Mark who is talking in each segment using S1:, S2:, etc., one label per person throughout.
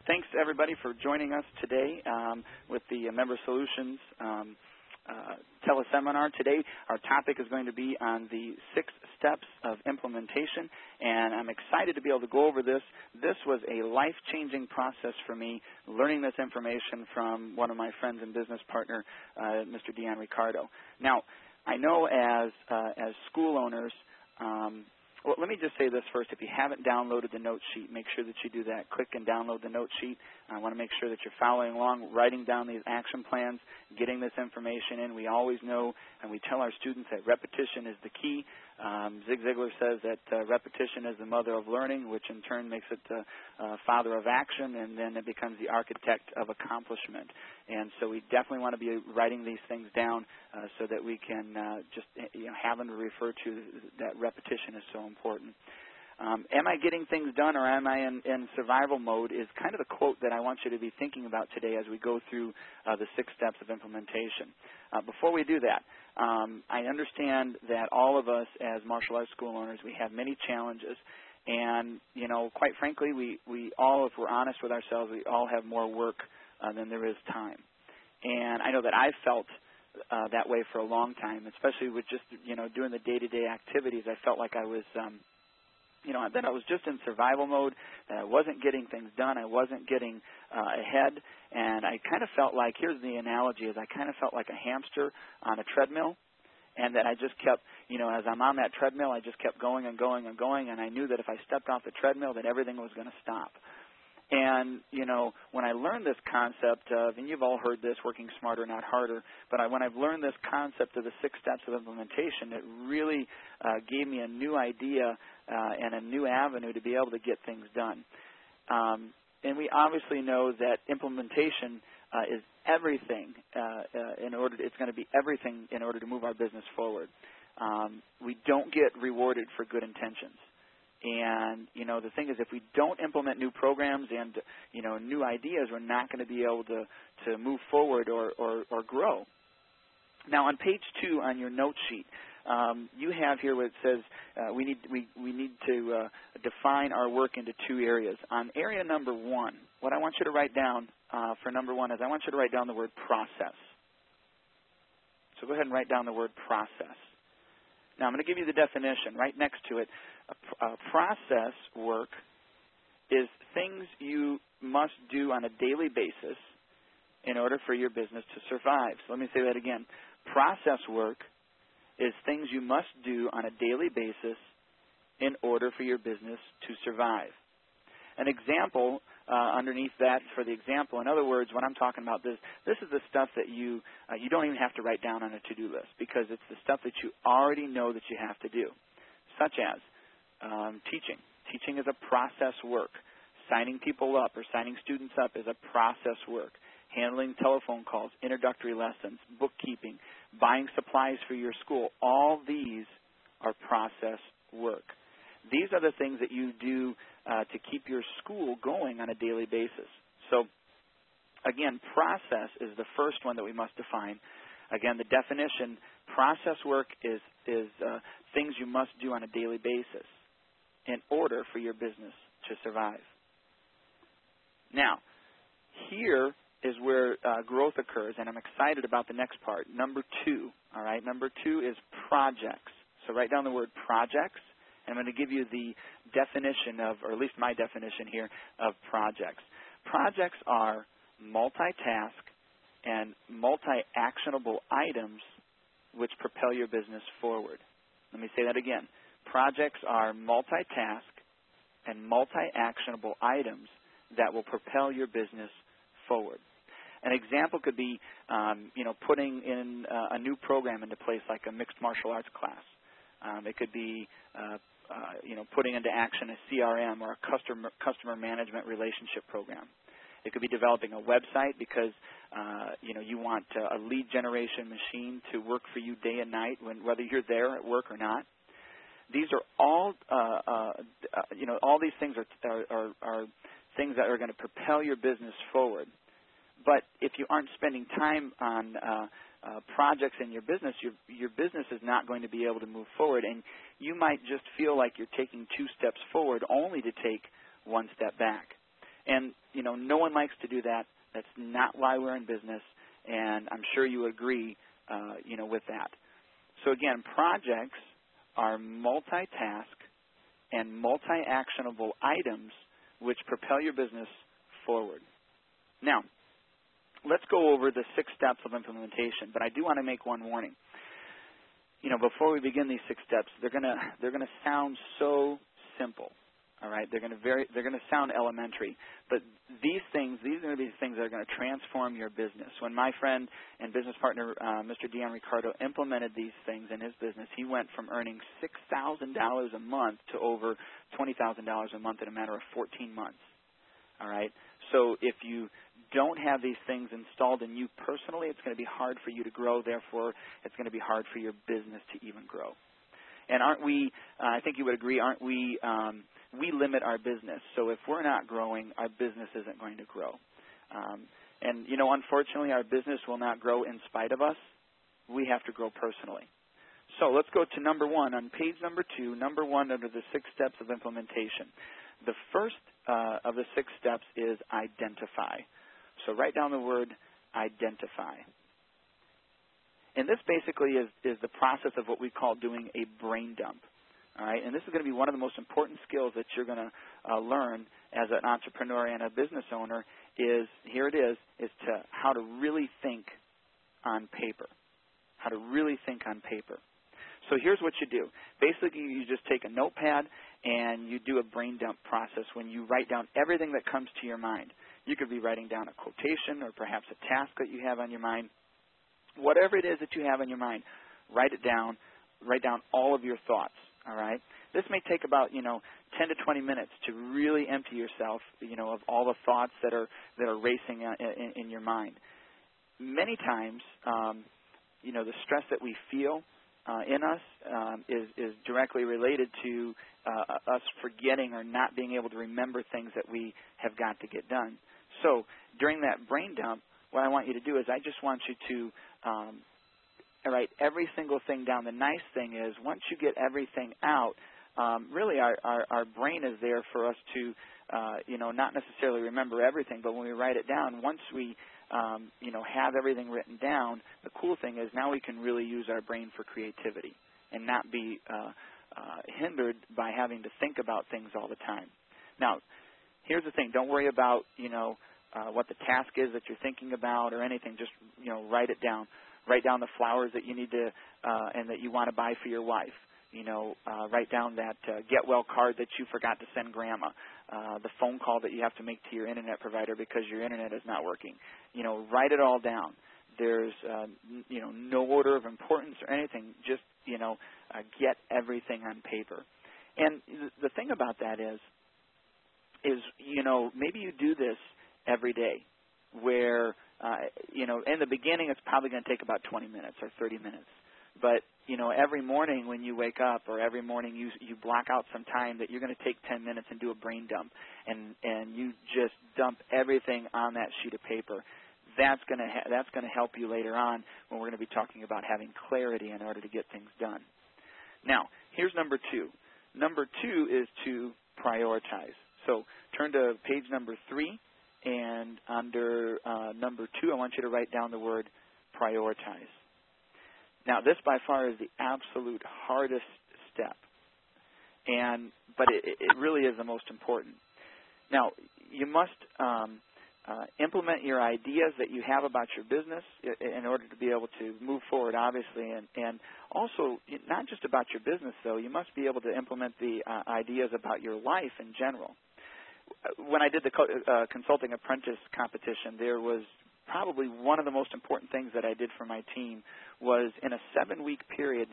S1: Thanks, everybody, for joining us today with the Member Solutions teleseminar. Today, our topic is going to be on the 6 steps of implementation, and I'm excited to be able to go over this. This was a life-changing process for me, learning this information from one of my friends and business partner, Mr. Dion Ricardo. Now, I know as school owners, well, let me just say this first. If you haven't downloaded the note sheet, make sure that you do that. Click and download the note sheet. I want to make sure that you're following along, writing down these action plans, getting this information in. We always know, and we tell our students that repetition is the key. Zig Ziglar says that repetition is the mother of learning, which in turn makes it the father of action, and then it becomes the architect of accomplishment. And so we definitely want to be writing these things down so that we can just have them to refer to. That repetition is so important. Am I getting things done, or am I in survival mode, is kind of the quote that I want you to be thinking about today as we go through the 6 steps of implementation. Before we do that, I understand that all of us as martial arts school owners, we have many challenges. And, you know, quite frankly, we all, if we're honest with ourselves, we all have more work than there is time. And I know that I've felt that way for a long time, especially with just, doing the day-to-day activities. I felt like I was, that I was just in survival mode, that I wasn't getting things done, I wasn't getting ahead, and I kind of felt like, here's the analogy, is I kind of felt like a hamster on a treadmill, and that I just kept, as I'm on that treadmill, I just kept going and going and going, and I knew that if I stepped off the treadmill, that everything was going to stop. And, when I learned this concept of, and you've all heard this, working smarter, not harder, but when I've learned this concept of the 6 steps of implementation, it really gave me a new idea and a new avenue to be able to get things done. And we obviously know that implementation is everything it's going to be everything in order to move our business forward. We don't get rewarded for good intentions. And, the thing is, if we don't implement new programs and, new ideas, we're not going to be able to move forward or grow. Now, on page 2 on your note sheet, you have here where it says we need to define our work into 2 areas. On area number 1, what I want you to write down for number 1 is I want you to write down the word process. So go ahead and write down the word process. Now, I'm going to give you the definition right next to it. A process work is things you must do on a daily basis in order for your business to survive. So let me say that again. Process work is things you must do on a daily basis in order for your business to survive. An example underneath that for the example, in other words, when I'm talking about this is the stuff that you don't even have to write down on a to-do list, because it's the stuff that you already know that you have to do, such as teaching. Teaching is a process work. Signing people up or signing students up is a process work. Handling telephone calls, introductory lessons, bookkeeping, buying supplies for your school, all these are process work. These are the things that you do to keep your school going on a daily basis. So, again, process is the first one that we must define. Again, the definition, process work is things you must do on a daily basis in order for your business to survive. Now, here is where growth occurs, and I'm excited about the next part. Number 2, all right? Number 2 is projects. So write down the word projects. I'm going to give you the definition of, or at least my definition here, of projects. Projects are multitask and multi-actionable items which propel your business forward. Let me say that again. Projects are multitask and multi-actionable items that will propel your business forward. An example could be, putting in a new program into place, like a mixed martial arts class. It could be, putting into action a CRM or a customer management relationship program. It could be developing a website because, you want a lead generation machine to work for you day and night, whether you're there at work or not. These are all, all these things are things that are going to propel your business forward. But if you aren't spending time on projects in your business is not going to be able to move forward, and you might just feel like you're taking 2 steps forward only to take 1 step back. And, no one likes to do that. That's not why we're in business, and I'm sure you agree, with that. So again, projects are multitask and multi-actionable items which propel your business forward. Now, let's go over the 6 steps of implementation, but I do want to make one warning. Before we begin these 6 steps, they're going to sound so simple. All right, they're going to sound elementary, but these are going to be the things that are going to transform your business. When my friend and business partner, Mr. Dion Ricardo, implemented these things in his business, he went from earning $6,000 a month to over $20,000 a month in a matter of 14 months. All right, so if you don't have these things installed in you personally, it's going to be hard for you to grow. Therefore, it's going to be hard for your business to even grow. And aren't we? I think you would agree. Aren't we? We limit our business. So if we're not growing, our business isn't going to grow. And, unfortunately, our business will not grow in spite of us. We have to grow personally. So let's go to number 1. On page number 2, number 1 under the 6 steps of implementation. The first of the 6 steps is identify. So write down the word identify. And this basically is the process of what we call doing a brain dump. All right, and this is going to be one of the most important skills that you're going to learn as an entrepreneur and a business owner is to how to really think on paper. How to really think on paper. So here's what you do. Basically, you just take a notepad and you do a brain dump process when you write down everything that comes to your mind. You could be writing down a quotation or perhaps a task that you have on your mind. Whatever it is that you have on your mind, write it down. Write down all of your thoughts. All right. This may take about 10 to 20 minutes to really empty yourself, of all the thoughts that are racing in your mind. Many times, the stress that we feel in us is directly related to us forgetting or not being able to remember things that we have got to get done. So during that brain dump, what I want you to do is I just want you to write every single thing down. The nice thing is once you get everything out, really our brain is there for us to, not necessarily remember everything, but when we write it down, once we, have everything written down, the cool thing is now we can really use our brain for creativity and not be hindered by having to think about things all the time. Now, here's the thing. Don't worry about, what the task is that you're thinking about or anything. Just, write it down. Write down the flowers that you need to and that you want to buy for your wife. Write down that get well card that you forgot to send grandma. The phone call that you have to make to your internet provider because your internet is not working. Write it all down. There's no order of importance or anything. Just get everything on paper. And the thing about that is maybe you do this every day where in the beginning it's probably going to take about 20 minutes or 30 minutes. But, every morning when you wake up or every morning you block out some time that you're going to take 10 minutes and do a brain dump and you just dump everything on that sheet of paper. That's going to help you later on when we're going to be talking about having clarity in order to get things done. Now, here's number 2. Number 2 is to prioritize. So turn to page number 3. And under number 2, I want you to write down the word prioritize. Now, this by far is the absolute hardest step, but it really is the most important. Now, you must implement your ideas that you have about your business in order to be able to move forward, obviously, and also not just about your business, though. You must be able to implement the ideas about your life in general. When I did the consulting apprentice competition, there was probably one of the most important things that I did for my team was in a 7-week period,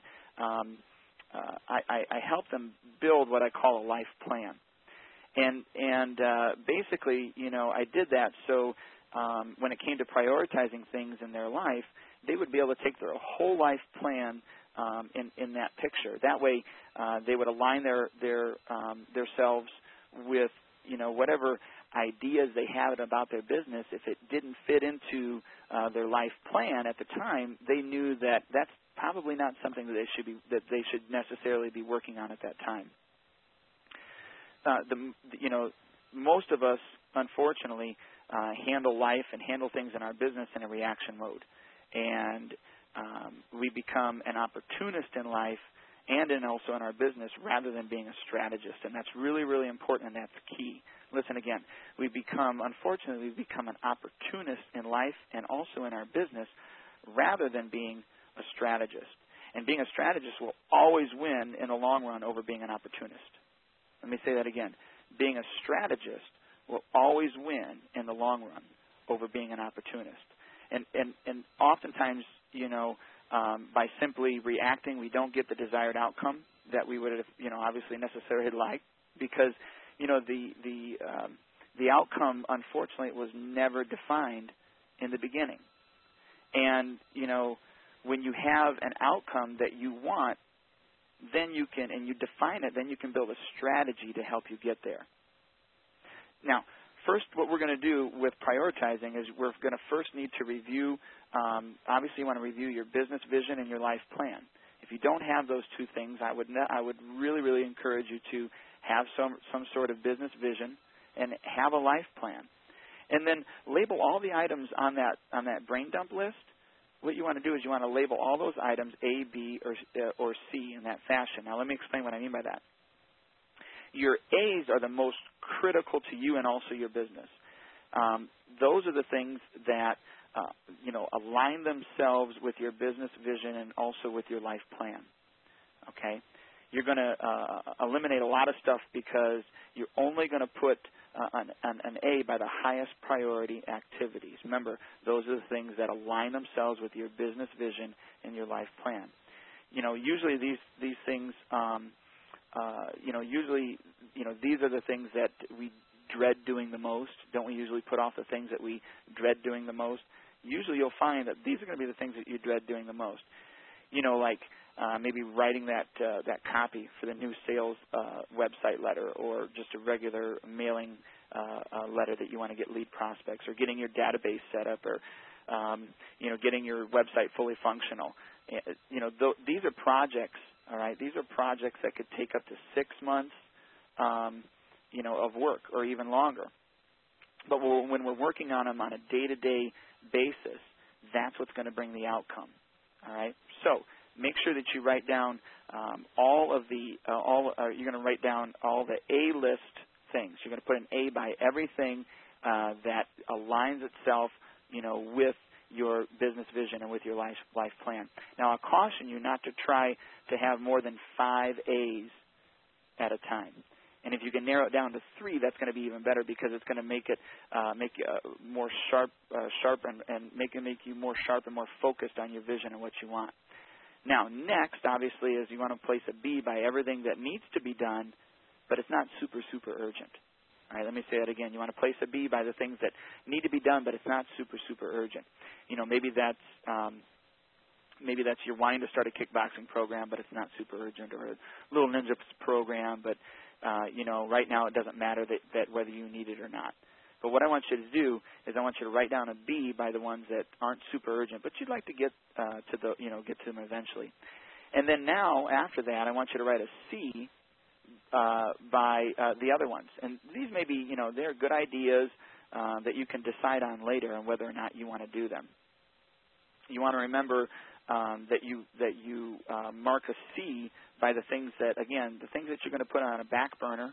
S1: I helped them build what I call a life plan. And basically, I did that so when it came to prioritizing things in their life, they would be able to take their whole life plan in that picture. That way, they would align themselves with whatever ideas they had about their business. If it didn't fit into their life plan at the time, they knew that that's probably not something that they should necessarily be working on at that time. Most of us unfortunately, handle life and handle things in our business in a reaction mode. And we become an opportunist in life and also in our business rather than being a strategist. And that's really, really important, and that's key. Listen again. Unfortunately, we become an opportunist in life and also in our business rather than being a strategist. And being a strategist will always win in the long run over being an opportunist. Let me say that again. Being a strategist will always win in the long run over being an opportunist. And oftentimes, by simply reacting, we don't get the desired outcome that we would have, obviously necessarily liked, because, the outcome, unfortunately, was never defined in the beginning. And, when you have an outcome that you want, then you can, and you define it, then you can build a strategy to help you get there. Now, first, what we're going to do with prioritizing is we're going to first need to review, obviously you want to review your business vision and your life plan. If you don't have those two things, I would really, really encourage you to have some sort of business vision and have a life plan. And then label all the items on that brain dump list. What you want to do is you want to label all those items A, B, or C in that fashion. Now, let me explain what I mean by that. Your A's are the most critical to you and also your business. Those are the things that, align themselves with your business vision and also with your life plan. Okay? You're going to eliminate a lot of stuff because you're only going to put an A by the highest priority activities. Remember, those are the things that align themselves with your business vision and your life plan. Usually these things, these are the things that we dread doing the most. Don't we usually put off the things that we dread doing the most? Usually you'll find that these are going to be the things that you dread doing the most. Maybe writing that copy for the new sales website letter, or just a regular mailing letter that you want to get lead prospects, or getting your database set up, or getting your website fully functional. These are projects. All right, these are projects that could take up to 6 months, of work, or even longer. But when we're working on them on a day-to-day basis, that's what's going to bring the outcome. All right, so make sure that you write down you're going to write down all the A-list things. You're going to put an A by everything that aligns itself, with your business vision and with your life plan. Now, I'll caution you not to try to have more than 5 A's at a time. And if you can narrow it down to 3, that's going to be even better, because it's going to make it more sharp and make you more sharp and more focused on your vision and what you want. Now, next, obviously, is you want to place a B by everything that needs to be done, but it's not super, super urgent. All right, let me say that again. You want to place a B by the things that need to be done, but it's not super, super urgent. Maybe that's you're wanting to start a kickboxing program, but it's not super urgent, or a Little Ninja program, but right now it doesn't matter that whether you need it or not. But what I want you to do is I want you to write down a B by the ones that aren't super urgent, but you'd like to get to them eventually. And then now, after that, I want you to write a C by the other ones. And these may be, they're good ideas that you can decide on later on whether or not you want to do them. You want to remember that you mark a C by the things that you're going to put on a back burner,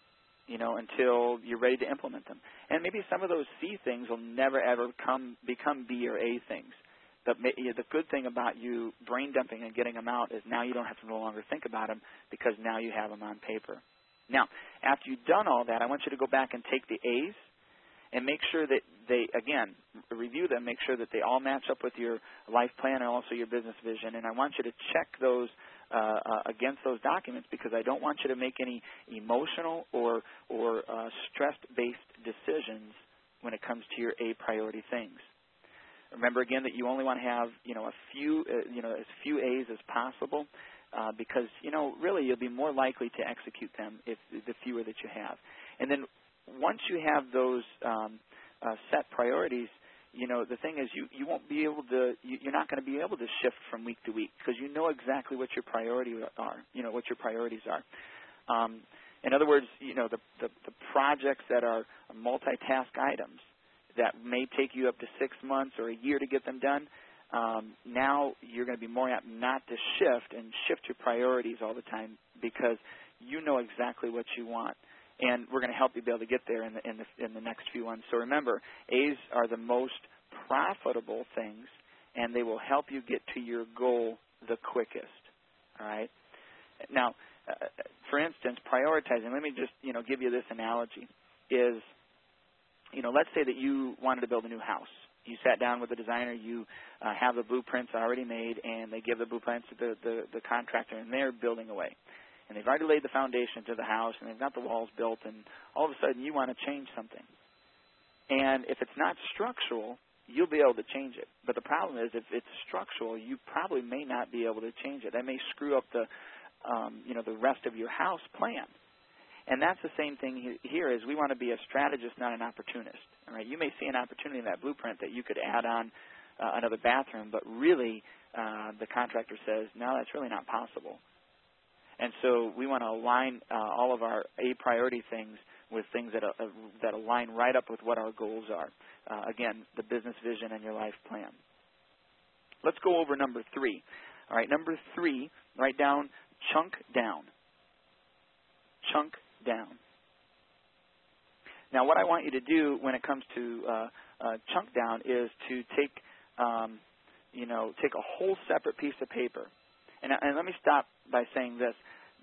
S1: until you're ready to implement them. And maybe some of those C things will never, ever become B or A things. But the good thing about you brain dumping and getting them out is now you don't have to no longer think about them, because now you have them on paper. Now, after you've done all that, I want you to go back and take the A's and make sure that review them, make sure that they all match up with your life plan and also your business vision. And I want you to check those against those documents, because I don't want you to make any emotional or stress-based decisions when it comes to your A priority things. Remember again that you only want to have as few A's as possible, because really you'll be more likely to execute them if the fewer that you have. And then once you have those set priorities, the thing is you won't be able to, you're not going to be able to shift from week to week, because you know exactly what your priorities are, what your priorities are. In other words, the projects that are multitask items that may take you up to 6 months or a year to get them done, now you're going to be more apt not to shift your priorities all the time, because you know exactly what you want. And we're going to help you be able to get there in the next few months. So remember, A's are the most profitable things, and they will help you get to your goal the quickest. All right? Now, for instance, prioritizing, let me just, give you this analogy, is, let's say that you wanted to build a new house. You sat down with the designer, you have the blueprints already made, and they give the blueprints to the contractor, and they're building away. And they've already laid the foundation to the house, and they've got the walls built, and all of a sudden you want to change something. And if it's not structural, you'll be able to change it. But the problem is, if it's structural, you probably may not be able to change it. That may screw up the rest of your house plan. And that's the same thing here, is we want to be a strategist, not an opportunist. All right? You may see an opportunity in that blueprint that you could add on another bathroom, but really the contractor says, no, that's really not possible. And so we want to align all of our A priority things with things that align right up with what our goals are. Again, the business vision and your life plan. Let's go over number 3. All right, number 3, write down chunk down. Chunk down. Now, what I want you to do when it comes to chunk down is to take a whole separate piece of paper. And let me stop by saying this.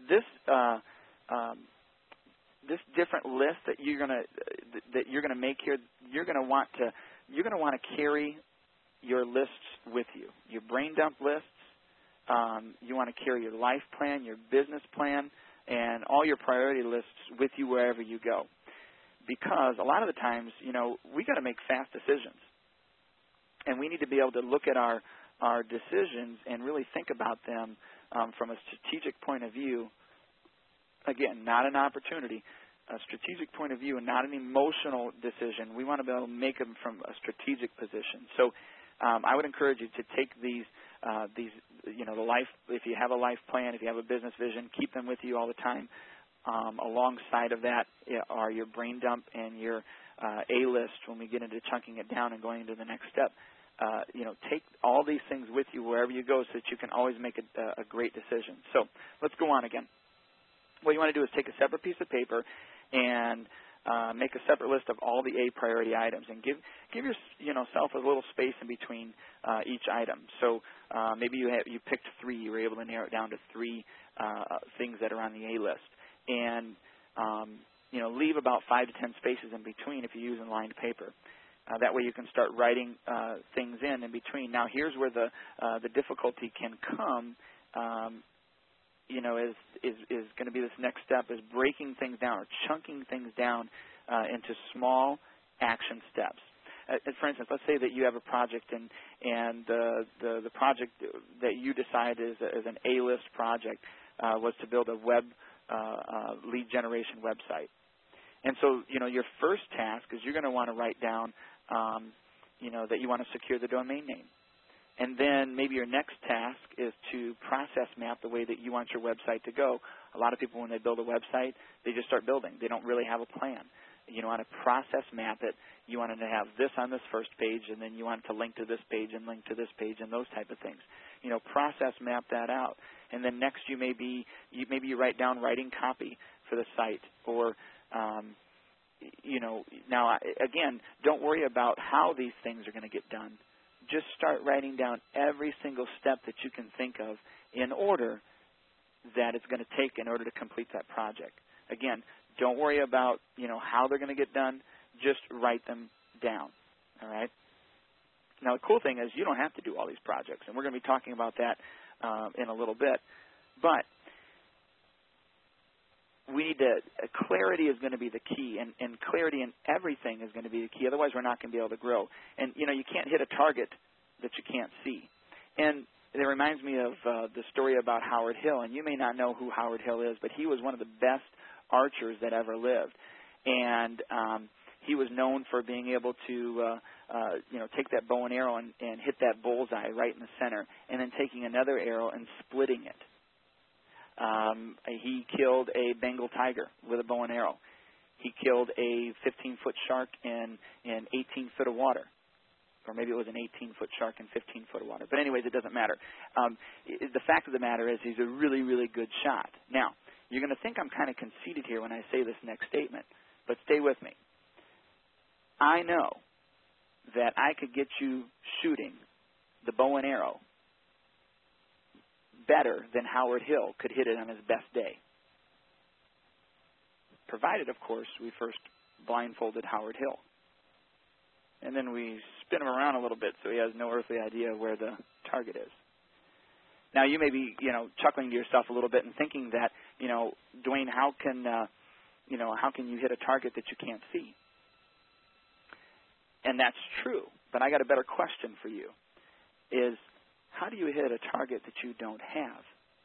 S1: This different list that you're gonna make here, you're gonna want to carry your lists with you. Your brain dump lists. You want to carry your life plan, your business plan, and all your priority lists with you wherever you go. Because a lot of the times, we got to make fast decisions, and we need to be able to look at our decisions and really think about them from a strategic point of view. Again, not an opportunity, a strategic point of view, and not an emotional decision. We want to be able to make them from a strategic position. So I would encourage you to take these, the life, if you have a life plan, if you have a business vision, keep them with you all the time. Alongside of that are your brain dump and your A list when we get into chunking it down and going into the next step. Take all these things with you wherever you go so that you can always make a great decision. So let's go on again. What you want to do is take a separate piece of paper and make a separate list of all the A priority items, and give yourself a little space in between each item. So maybe you picked 3. You were able to narrow it down to 3 things that are on the A list, and leave about 5 to 10 spaces in between if you're using lined paper. That way you can start writing things in between. Now here's where the difficulty can come. Is going to be this next step, is breaking things down or chunking things down into small action steps. For instance, let's say that you have a project and the project that you decide is an A-list project was to build a web lead generation website. And so, your first task is you're going to want to write down, that you want to secure the domain name. And then maybe your next task is to process map the way that you want your website to go. A lot of people, when they build a website, they just start building. They don't really have a plan. You want to process map it. You want to have this on this first page, and then you want it to link to this page and link to this page and those type of things. Process map that out. And then next maybe you write down writing copy for the site, or now again, don't worry about how these things are going to get done. Just start writing down every single step that you can think of in order that it's going to take in order to complete that project. Again, don't worry about, how they're going to get done. Just write them down, all right? Now, the cool thing is you don't have to do all these projects, and we're going to be talking about that in a little bit. But clarity is going to be the key, and clarity in everything is going to be the key. Otherwise, we're not going to be able to grow. And, you can't hit a target that you can't see. And it reminds me of the story about Howard Hill. And you may not know who Howard Hill is, but he was one of the best archers that ever lived. And he was known for being able to, take that bow and arrow and hit that bullseye right in the center, and then taking another arrow and splitting it. He killed a Bengal tiger with a bow and arrow. He killed a 15-foot shark in 18 foot of water. Or maybe it was an 18-foot shark in 15 foot of water. But anyways, it doesn't matter. The fact of the matter is he's a really, really good shot. Now, you're going to think I'm kind of conceited here when I say this next statement, but stay with me. I know that I could get you shooting the bow and arrow better than Howard Hill could hit it on his best day. Provided, of course, we first blindfolded Howard Hill. And then we spin him around a little bit so he has no earthly idea where the target is. Now, you may be, chuckling to yourself a little bit and thinking that, Dwayne, how can you hit a target that you can't see? And that's true. But I got a better question for you, is how do you hit a target that you don't have?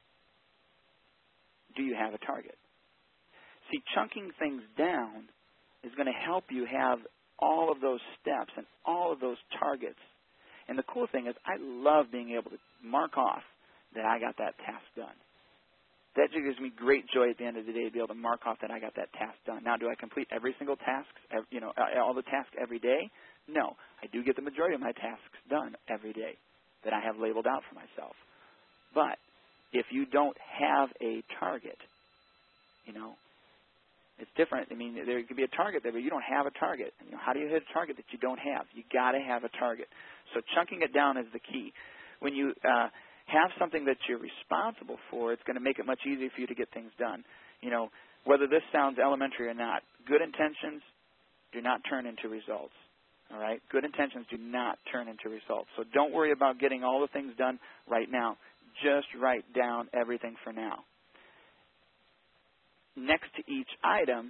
S1: Do you have a target? See, chunking things down is going to help you have all of those steps and all of those targets. And the cool thing is I love being able to mark off that I got that task done. That just gives me great joy at the end of the day to be able to mark off that I got that task done. Now, do I complete every single task, all the tasks every day? No. I do get the majority of my tasks done every day that I have labeled out for myself. But if you don't have a target, it's different. I mean, there could be a target there, but you don't have a target. How do you hit a target that you don't have? You got to have a target. So chunking it down is the key. When you have something that you're responsible for, it's going to make it much easier for you to get things done. Whether this sounds elementary or not, good intentions do not turn into results. All right? Good intentions do not turn into results. So don't worry about getting all the things done right now. Just write down everything for now. Next to each item,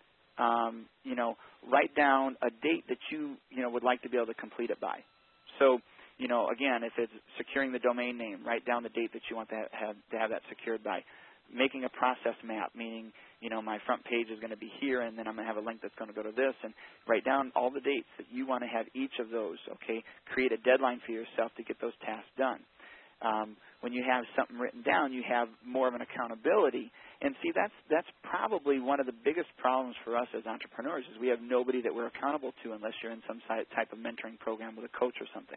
S1: write down a date that you would like to be able to complete it by. So, again, if it's securing the domain name, write down the date that you want to have that secured by. Making a process map, meaning, my front page is going to be here, and then I'm going to have a link that's going to go to this, and write down all the dates that you want to have each of those, okay? Create a deadline for yourself to get those tasks done. When you have something written down, you have more of an accountability. And see, that's probably one of the biggest problems for us as entrepreneurs is we have nobody that we're accountable to unless you're in some type of mentoring program with a coach or something.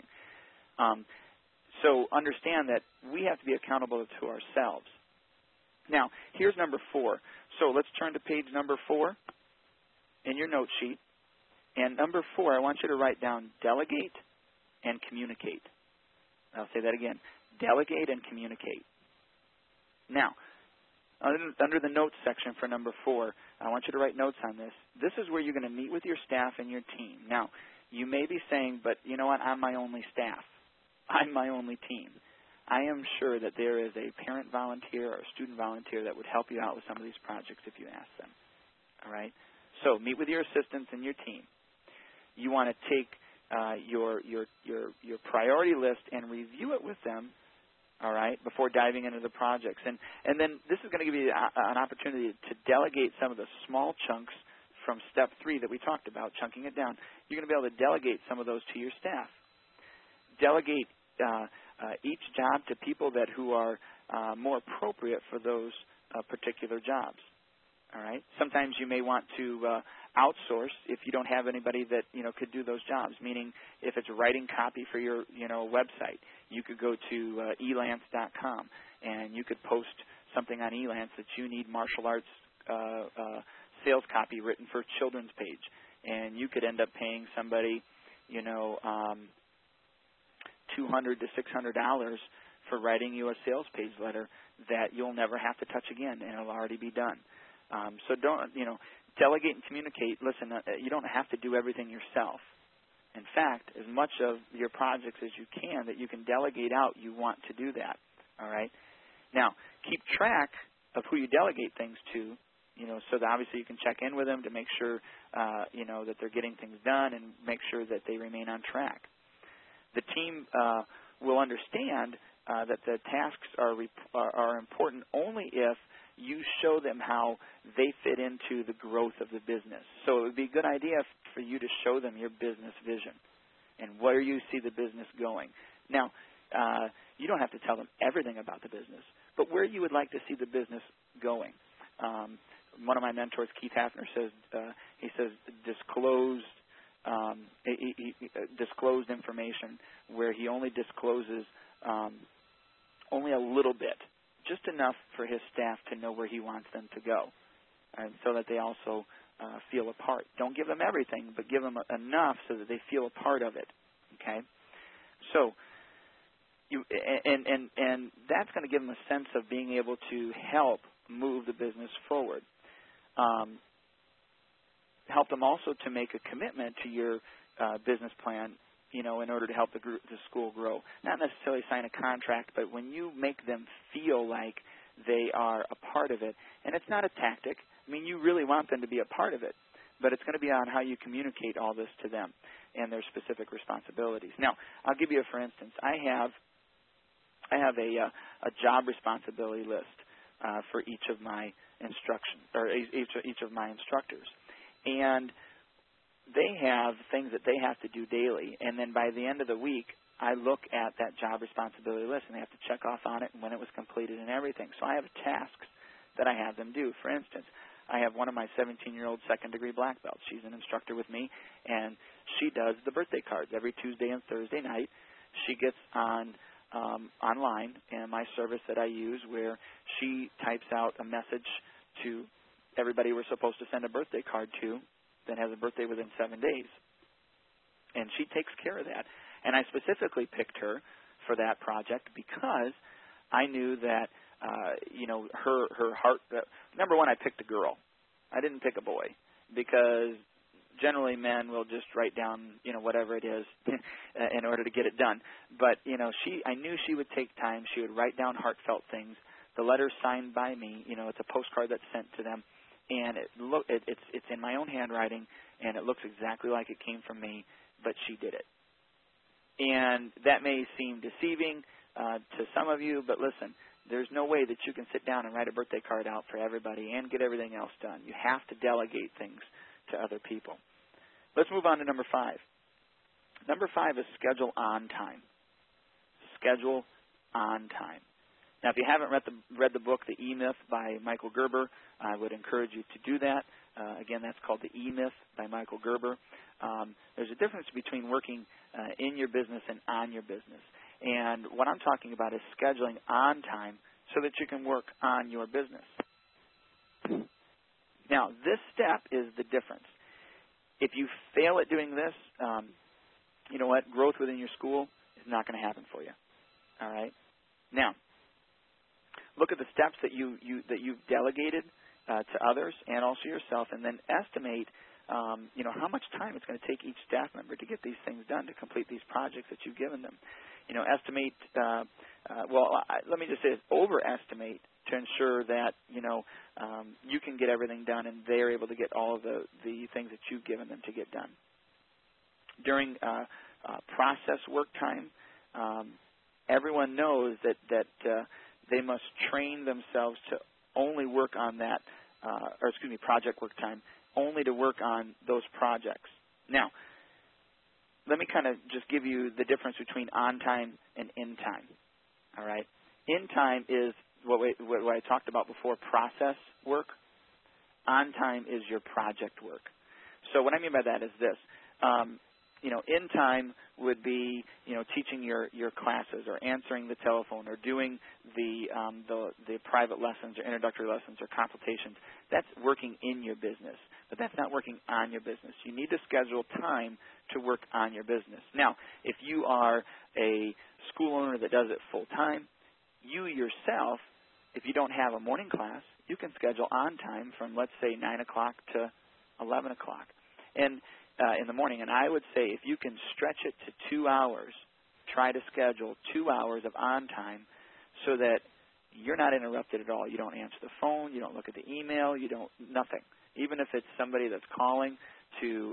S1: So understand that we have to be accountable to ourselves. Now, here's number 4. So let's turn to page number 4 in your note sheet. And number 4, I want you to write down delegate and communicate. I'll say that again. Delegate and communicate. Now, under the notes section for number 4, I want you to write notes on this. This is where you're going to meet with your staff and your team. Now, you may be saying, but you know what, I'm my only staff. I'm my only team. I am sure that there is a parent volunteer or a student volunteer that would help you out with some of these projects if you ask them. All right? So meet with your assistants and your team. You want to take your priority list and review it with them, all right, before diving into the projects. And then this is going to give you an opportunity to delegate some of the small chunks from step 3 that we talked about, chunking it down. You're going to be able to delegate some of those to your staff. Delegate each job to people who are more appropriate for those particular jobs. All right. Sometimes you may want to outsource if you don't have anybody that could do those jobs. Meaning, if it's writing copy for your website, you could go to elance.com and you could post something on Elance that you need martial arts sales copy written for children's page, and you could end up paying somebody $200 to $600 for writing you a sales page letter that you'll never have to touch again, and it'll already be done. So don't, delegate and communicate. Listen, you don't have to do everything yourself. In fact, as much of your projects as you can that you can delegate out, you want to do that. All right? Now, keep track of who you delegate things to, so that obviously you can check in with them to make sure, that they're getting things done and make sure that they remain on track. The team will understand that the tasks are important only if you show them how they fit into the growth of the business. So it would be a good idea for you to show them your business vision and where you see the business going. Now, you don't have to tell them everything about the business, but where you would like to see the business going. One of my mentors, Keith Hafner, says he says disclosed information, where he only discloses only a little bit, just enough for his staff to know where he wants them to go, and so that they also feel a part. Don't give them everything, but give them enough so that they feel a part of it. Okay, so and that's going to give them a sense of being able to help move the business forward. Help them also to make a commitment to your business plan, in order to help the school grow. Not necessarily sign a contract, but when you make them feel like they are a part of it, and it's not a tactic. I mean, you really want them to be a part of it, but it's going to be on how you communicate all this to them and their specific responsibilities. Now, I'll give you for instance. I have a job responsibility list for each of my each of my instructors, and they have things that they have to do daily, and then by the end of the week, I look at that job responsibility list, and they have to check off on it and when it was completed and everything. So I have tasks that I have them do. For instance, I have one of my 17-year-old second-degree black belts. She's an instructor with me, and she does the birthday cards every Tuesday and Thursday night. She gets on online in my service that I use, where she types out a message to everybody we're supposed to send a birthday card to that has a birthday within 7 days. And she takes care of that. And I specifically picked her for that project because I knew that, her heart, number one, I picked a girl. I didn't pick a boy because generally men will just write down, whatever it is in order to get it done. But, I knew she would take time. She would write down heartfelt things. The letter's signed by me. It's a postcard that's sent to them. And it's in my own handwriting, and it looks exactly like it came from me, but she did it. And that may seem deceiving to some of you, but listen, there's no way that you can sit down and write a birthday card out for everybody and get everything else done. You have to delegate things to other people. Let's move on to number 5. Number 5 is schedule on time. Schedule on time. Now, if you haven't read the book, The E-Myth by Michael Gerber, I would encourage you to do that. Again, that's called The E-Myth by Michael Gerber. There's a difference between working in your business and on your business. And what I'm talking about is scheduling on time so that you can work on your business. Now, this step is the difference. If you fail at doing this, you know what? Growth within your school is not going to happen for you. All right? Now, look at the steps that you've delegated to others and also yourself, and then estimate how much time it's going to take each staff member to get these things done, to complete these projects that you've given them. Estimate. Let me just say, overestimate to ensure that you can get everything done and they're able to get all of the things that you've given them to get done. During process work time, everyone knows that they must train themselves to only work on that, project work time, only to work on those projects. Now, let me kind of just give you the difference between on time and in time. All right? In time is what I talked about before, process work. On time is your project work. So what I mean by that is this. In time would be, teaching your classes or answering the telephone or doing the private lessons or introductory lessons or consultations. That's working in your business, but that's not working on your business. You need to schedule time to work on your business. Now, if you are a school owner that does it full time, you yourself, if you don't have a morning class, you can schedule on time from, let's say, 9 o'clock to 11 o'clock. And in the morning, and I would say if you can stretch it to 2 hours, try to schedule 2 hours of on time so that you're not interrupted at all. You don't answer the phone, you don't look at the email, nothing. Even if it's somebody that's calling to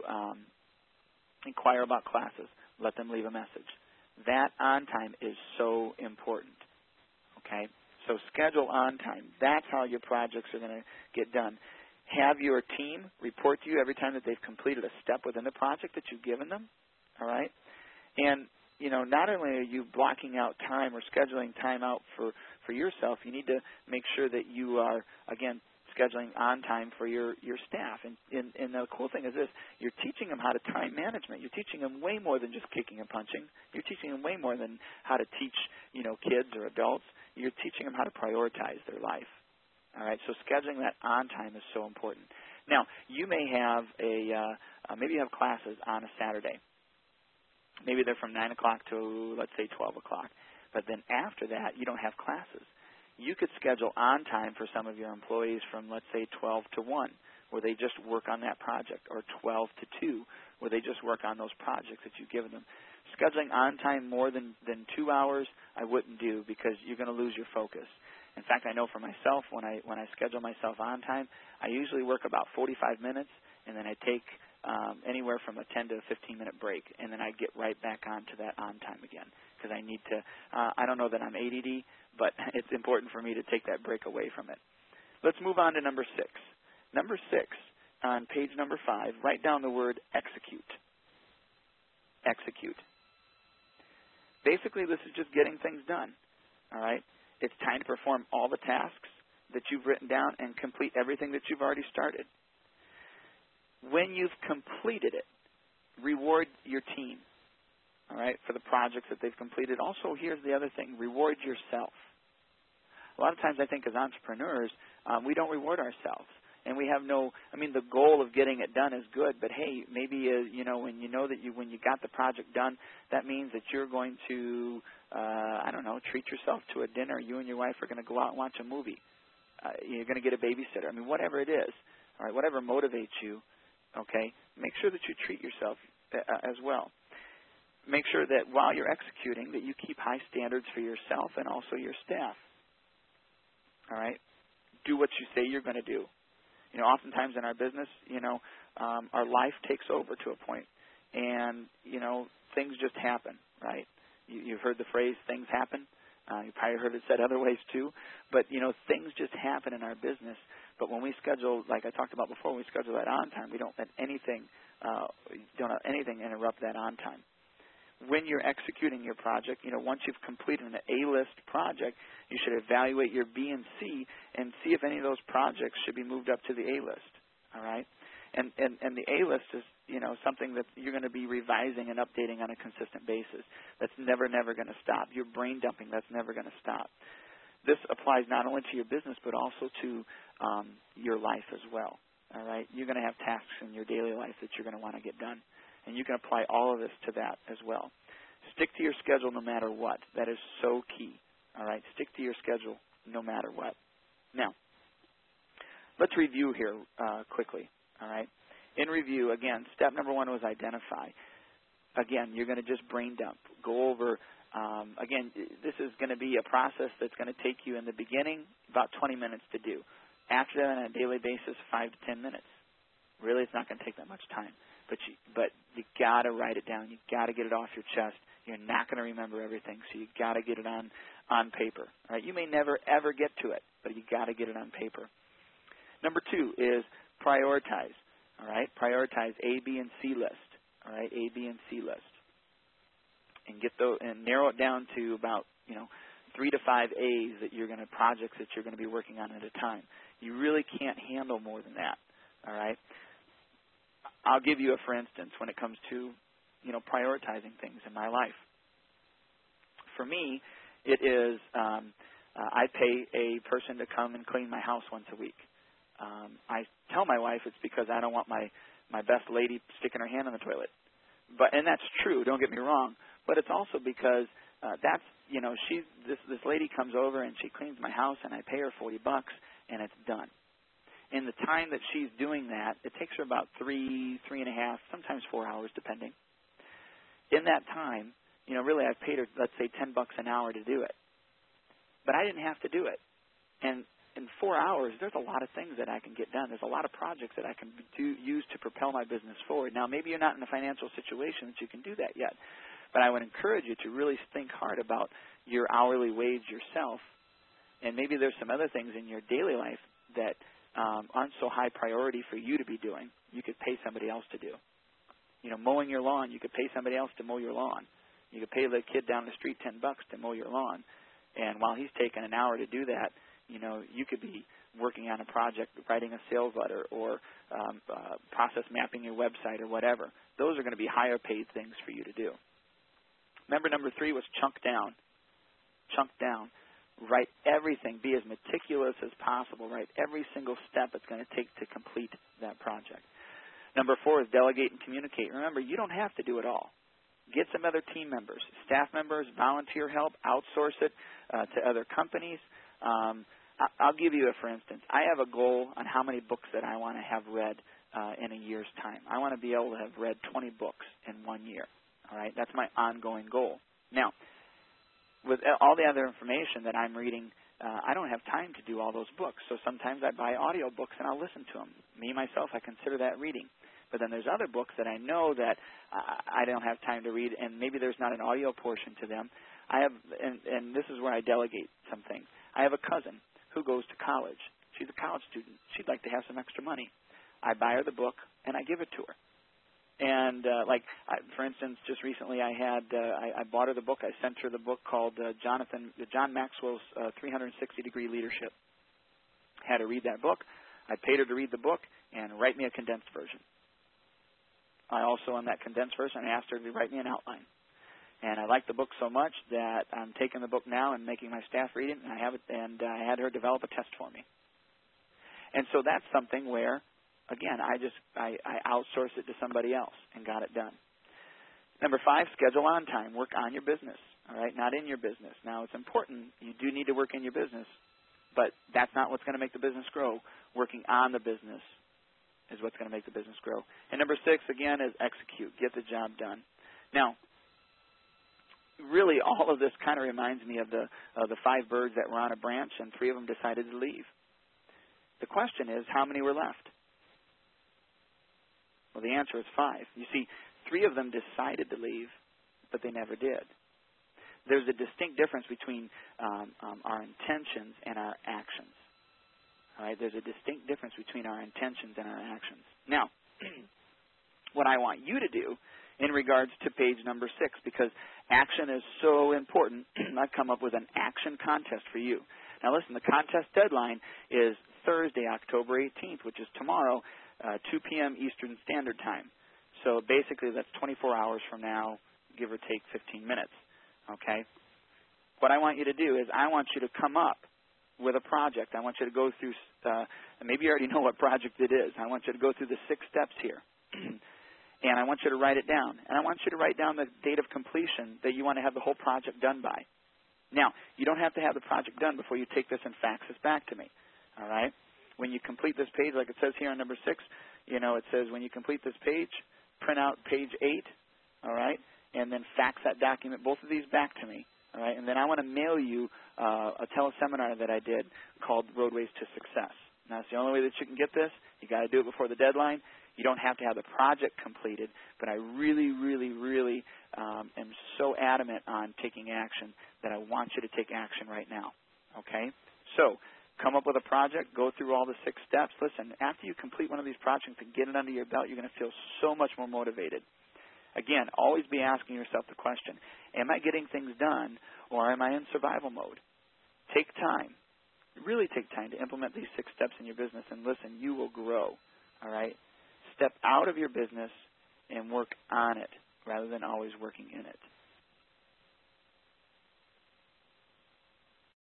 S1: inquire about classes, let them leave a message. That on time is so important, okay? So schedule on time. That's how your projects are going to get done. Have your team report to you every time that they've completed a step within the project that you've given them, all right? And, not only are you blocking out time or scheduling time out for yourself, you need to make sure that you are, again, scheduling on time for your staff. And the cool thing is this, you're teaching them how to time management. You're teaching them way more than just kicking and punching. You're teaching them way more than how to teach, kids or adults. You're teaching them how to prioritize their life. All right, so scheduling that on time is so important. Now, you may have maybe you have classes on a Saturday. Maybe they're from 9 o'clock to, let's say, 12 o'clock. But then after that, you don't have classes. You could schedule on time for some of your employees from, let's say, 12 to 1, where they just work on that project, or 12 to 2, where they just work on those projects that you've given them. Scheduling on time more than 2 hours, I wouldn't do, because you're going to lose your focus. In fact, I know for myself, when I schedule myself on time, I usually work about 45 minutes, and then I take anywhere from a 10 to 15-minute break, and then I get right back onto that on time again, because I need to. I don't know that I'm ADD, but it's important for me to take that break away from it. Let's move on to number 6. Number 6, on page number 5, write down the word execute. Execute. Basically, this is just getting things done, all right? It's time to perform all the tasks that you've written down and complete everything that you've already started. When you've completed it, reward your team, all right, for the projects that they've completed. Also, here's the other thing, reward yourself. A lot of times I think as entrepreneurs, we don't reward ourselves. And we have the goal of getting it done is good, but hey, maybe, when you got the project done, that means that you're going to, treat yourself to a dinner. You and your wife are going to go out and watch a movie. You're going to get a babysitter. Whatever it is, all right, whatever motivates you, okay, make sure that you treat yourself as well. Make sure that while you're executing that you keep high standards for yourself and also your staff. All right? Do what you say you're going to do. Oftentimes in our business, our life takes over to a point, and, things just happen, right? You've heard the phrase, things happen. You probably heard it said other ways too. But, things just happen in our business. But when we schedule, like I talked about before, when we schedule that on time, we don't let anything interrupt that on time. When you're executing your project, once you've completed an A-list project, you should evaluate your B and C and see if any of those projects should be moved up to the A-list, all right? And the A-list is, something that you're going to be revising and updating on a consistent basis. That's never going to stop. Your brain dumping, that's never going to stop. This applies not only to your business but also to your life as well, all right? You're going to have tasks in your daily life that you're going to want to get done. And you can apply all of this to that as well. Stick to your schedule no matter what. That is so key. All right? Stick to your schedule no matter what. Now, let's review here quickly. All right? In review, again, step number 1 was identify. Again, you're going to just brain dump. Go over, again, this is going to be a process that's going to take you in the beginning about 20 minutes to do. After that, on a daily basis, 5 to 10 minutes. Really, it's not going to take that much time. But you got to write it down. You got to get it off your chest. You're not going to remember everything, so you got to get it on paper. All right? You may never ever get to it, but you got to get it on paper. Number 2 is prioritize. All right, prioritize A, B, and C list. All right, A, B, and C list, and narrow it down to about 3 to 5 A's projects that you're going to be working on at a time. You really can't handle more than that. All right. I'll give you for instance, when it comes to, prioritizing things in my life. For me, it is I pay a person to come and clean my house once a week. I tell my wife it's because I don't want my best lady sticking her hand in the toilet. And that's true, don't get me wrong, but it's also because this lady comes over and she cleans my house and I pay her $40 and it's done. In the time that she's doing that, it takes her about 3.5, sometimes 4 hours, depending. In that time, really I've paid her, let's say, $10 an hour to do it. But I didn't have to do it. And in 4 hours, there's a lot of things that I can get done. There's a lot of projects that I can use to propel my business forward. Now, maybe you're not in a financial situation that you can do that yet. But I would encourage you to really think hard about your hourly wage yourself. And maybe there's some other things in your daily life that aren't so high priority for you to be doing. You could pay somebody else to do. Mowing your lawn, you could pay somebody else to mow your lawn. You could pay the kid down the street $10 to mow your lawn. And while he's taking an hour to do that, you could be working on a project, writing a sales letter, or process mapping your website or whatever. Those are going to be higher paid things for you to do. Remember, number 3 was chunk down. Chunk down. Write everything. Be as meticulous as possible. Write every single step it's going to take to complete that project. Number 4 is delegate and communicate. Remember, you don't have to do it all. Get some other team members, staff members, volunteer help, outsource it to other companies. I'll give you for instance. I have a goal on how many books that I want to have read in a year's time. I want to be able to have read 20 books in 1 year. All right, that's my ongoing goal. Now, with all the other information that I'm reading, I don't have time to do all those books. So sometimes I buy audio books and I'll listen to them. Me, myself, I consider that reading. But then there's other books that I know that I don't have time to read, and maybe there's not an audio portion to them. I have, and this is where I delegate some things. I have a cousin who goes to college. She's a college student. She'd like to have some extra money. I buy her the book, and I give it to her. And for instance, just recently I bought her the book. I sent her the book called John Maxwell's 360-Degree Leadership. Had her read that book. I paid her to read the book and write me a condensed version. I also, on that condensed version, I asked her to write me an outline. And I like the book so much that I'm taking the book now and making my staff read it, and I had her develop a test for me. And so that's something where, again, I outsourced it to somebody else and got it done. Number 5, schedule on time. Work on your business, all right, not in your business. Now, it's important. You do need to work in your business, but that's not what's going to make the business grow. Working on the business is what's going to make the business grow. And number 6, again, is execute. Get the job done. Now, really, all of this kind of reminds me of the 5 birds that were on a branch, and 3 of them decided to leave. The question is, how many were left? Well, the answer is 5. You see, 3 of them decided to leave, but they never did. There's a distinct difference between our intentions and our actions. All right? There's a distinct difference between our intentions and our actions. Now, what I want you to do in regards to page number 6, because action is so important, I've come up with an action contest for you. Now, listen, the contest deadline is Thursday, October 18th, which is tomorrow, 2 p.m. Eastern Standard Time. So basically that's 24 hours from now, give or take 15 minutes, okay? What I want you to do is I want you to come up with a project. I want you to go through, maybe you already know what project it is. I want you to go through the 6 steps here. And I want you to write it down. And I want you to write down the date of completion that you want to have the whole project done by. Now, you don't have to have the project done before you take this and fax this back to me, all right? When you complete this page, like it says here on number 6, it says when you complete this page, print out page 8, all right, and then fax that document, both of these, back to me, all right? And then I want to mail you a teleseminar that I did called Roadways to Success. Now, it's the only way that you can get this. You got to do it before the deadline. You don't have to have the project completed, but I really, really, really am so adamant on taking action that I want you to take action right now, okay? So come up with a project, go through all the 6 steps. Listen, after you complete one of these projects and get it under your belt, you're going to feel so much more motivated. Again, always be asking yourself the question, am I getting things done or am I in survival mode? Take time. Really take time to implement these 6 steps in your business, and listen, you will grow, all right? Step out of your business and work on it rather than always working in it.